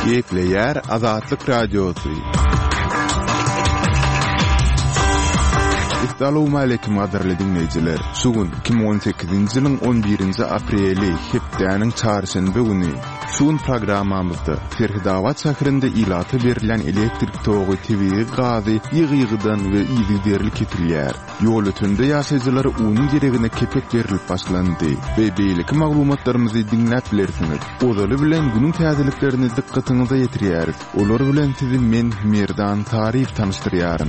Gekleyer Azatlyk Radiosu. Assalamu alaykum aderli dinleyijiler. Sugun 2018-nji ýylyň 11-nji apreli hepdeniň çarşamby güni. Şuň programmamyzda Ferhidawat şäherinde ilaty berilen elektrik togy tebiği gazy ýygy-ýygydan we ýygy-derli ketilýär. Ýol ötünde ýaşaýjylary unyň geregine kepek berilip başlandy. We beýleki maglumatlarymyzy dinläp bilersiňiz. Ozaly bilen günüň täzeliklerini dikkatiňize ýetirýäris. Olar bilen sizi men Merdan Taryp tanıştyrýarym.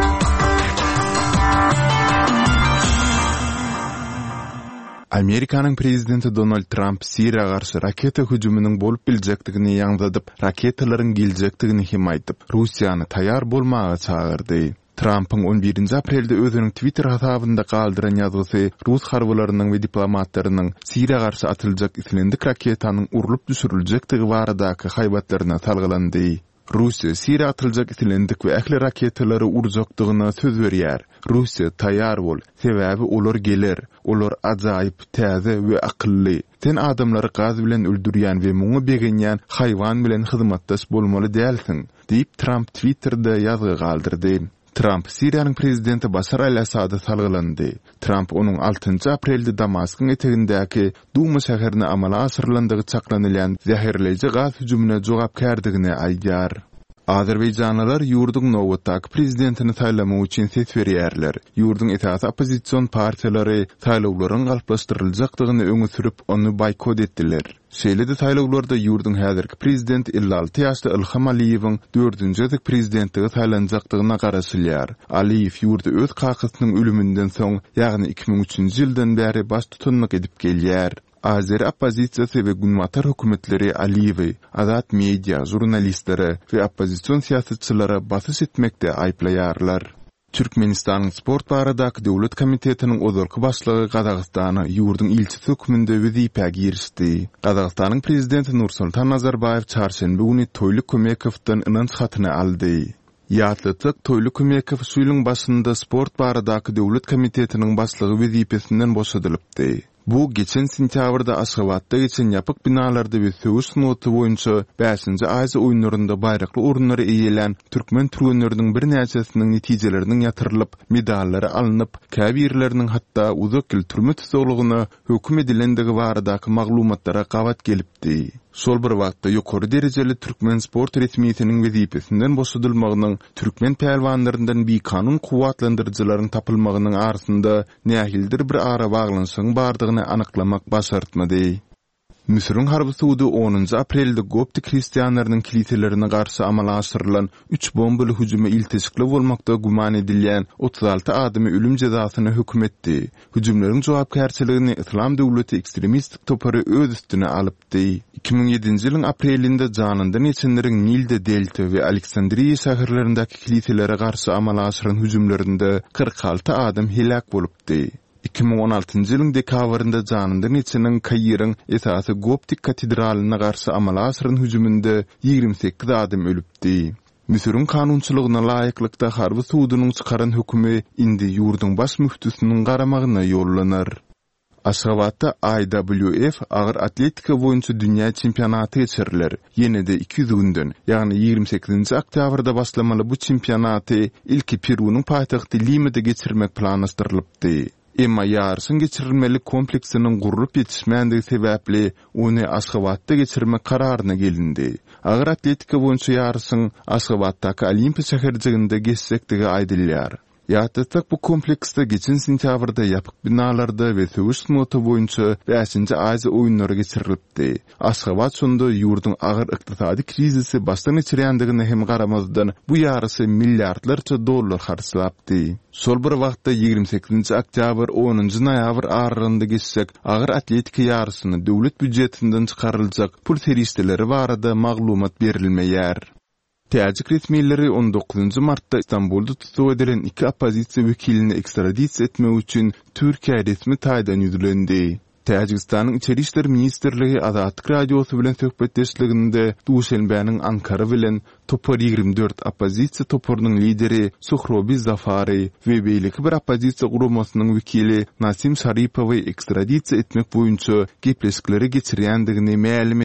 Amerikanyň prezidenti Donald Trump Siriýa garşy raketa hüjümüniň bolup biljekdigini ýaňladyp, raketalaryň geljekdigini hem aýdyp, Russiýany taýýar bolmaga çagyrdy. Trump'ın 11 aprelde özünün Twitter hasabında kaldıran yazgısı Rus harbalarynyň we diplomatlarynyň Siriýa garşy atyljak islendik raketanyň urulyp düşüriljekdigi baradaky haýbatlaryna salgylandy. Russiýa Siriýa atyljak islendik we ähli raketalary urjakdygyna söz berýär. Russiýa taýýar bol, sebäbi olar geler. Olar ajaýyp täze we akylly. Sen adamlary gaz bilen öldürýän we muňa begenýän haýwan bilen hyzmatdaş bolmaly dälsiň, diýip Trump Twitter'da ýazgy galdyrdy. Trump Siriýanyň prezidenti Bashar al-Assady salgylandy. Trump onuň 6 aprelde Damaskyň etegindäki Duma şäherine amala asyrlandygy çaklanylýan zäherleýici gaz hüjümine jogapkärdigine aýdýar. Azerbaýjanlylar ýurduň nowatdaky prezidentini saýlamak üçin ses berýärler. Ýurduň esasy opozisiýon partiýalary saýlawlaryň galplaşdyryljakdygyny öňe sürüp onu boykot etdiler. Şeýle-de saýlawlarda ýurduň häzirki prezident 56 ýaşly Ilham Aliýewiň 4-nji prezidentligi saýlanjakdygyna garaşylýar. Aliýew ýurdu öz kakysynyň ölümünden soň, ýagny 2003-nji ýyldan bäri baş tutanlyk edip gelýär. Azeri opozisiýasy we günwatar hökümetleri Aliýewi, azat media, jurnalistleri we opozisiýon siýasatçylary basyş etmekde aýplaýarlar. Türkmenistanyň sport baradaky döwlet komitetiniň ozalky başlygy Gazagystany ýurduň ilçisi höküminde wezipe girişdi. Gazagystanyň prezidenti Nursultan Nazarbayew çarşamby güni Toýly Kömekowdan ynanç hatyny aldy. Ýatlytyk Toýly Kömekow şu ýylyň başynda sport baradaky döwlet komitetiniň başlygy wezipesinden boşadylypdy. Bu geçen sentýabrda Aşgabatda geçen ýapyk binalarda we söwüş noty boýunça 5-nji Aýza oýunlarynda baýrakly orunlary eýelen türkmen türgenleriniň bir näçesiniň netijeleriniň ýatyrylyp, medallary alınıp, käbirleriniň hatda uzak ýyl türme tutulgyna höküm edilendigi baradaky maglumatlara gawat gelipdi. Şol bir wagtda ýokary derejeli türkmen sport resmiýetiniň wezipesinden boşadylmagynyň türkmen pählewanlaryndan bir kanun kuwatlandyrjylaryň tapylmagynyň arasynda nähildir bir ara baglanyşyň bardygyny anyklamak başartmady. Misriň harby suwdy 10 aprelde gopty kristiýanlarynyň kiliselerine garşy amala aşyrylan 3 bombaly hüjüme iltisikli bolmakda guman edilýän 36 adamy ölüm jazasyna hökm etdi. Hüjümleriň jogapkärçiligini İslam döwleti ekstremistik topary öz üstüne alypdy. 2007-nji ýylyň aprelinde janyndan geçenleriň Nilde Delta we Aleksandriýa şäherlerindäki kiliselere garşy amala aşyran hüjümlerinde 46 adam helak bolupdy. 2016-njy ýylyň dekabrynda janyndan geçeniň Kaýryň esasy Goptik katedralyna garşy amala aşyran hüjüminde 28 adam ölüpdi. Misriň kanunçylygyna laýyklykda harby suwdynyň çykaran hökümi indi ýurduň baş müftüsiniň garamagyna ýollanar. Aşgabatda IWF agyr atletika boýunça dünýä çempionaty geçiriler. Ýene-de 200 günden, ýagny 28-nji oktýabrda başlamaly bu çempionaty ilki Perunyň paýtagty Lima'da geçirmek planlaşdyrylypdy. Emma ýarşyň geçirilmeli kompleksiniň gurulyp ýetişmänligi sebäpli ony Aşgabatda geçirmek kararyna gelindi. Agyr atletika boýunça ýarşyň Aşgabatdaky Olimpiya şäherjiginde geçsekdigi aýdylýar. Ýatlytyk bu kompleksde geçen sentýabrda ýapyk binalarda we söwüş noty boýunça 5-nji Aýza oýunlary geçirilipdi. Aşgabat şonda ýurduň agyr ykdysady krizisi başdan geçirýändigine hem garamazdan bu ýarysy milliardlarça dollar harçlapdy. Şol bir wagtda 28-nji oktyabr 10-njy noýabr aralygynda geçsek, agyr atletika ýarysyny döwlet büdjetinden çykaryljak pul seriýetleri barada maglumat berilmeýär. Täjik resmiýetleri 19 martda İstanbulda tutup edilen 2 opozisiýa wekilini ekstradisiýa etmek üçin Türkiýe resmi taýdan ýüzlendi. Täjikistanyň Içeri işler ministrligi Azatlyk radiosu bilen söhbetdeşliginde Duşenbäniň Ankara bilen Topar 24 opozisiýa toparynyň lideri Suhrobi Zafari we beýleki bir opozisiýa guramasynyň wekili Nasim Şaripowy ekstradisiýa etmek boýunça gepleşikleri geçirýändigini ma'lum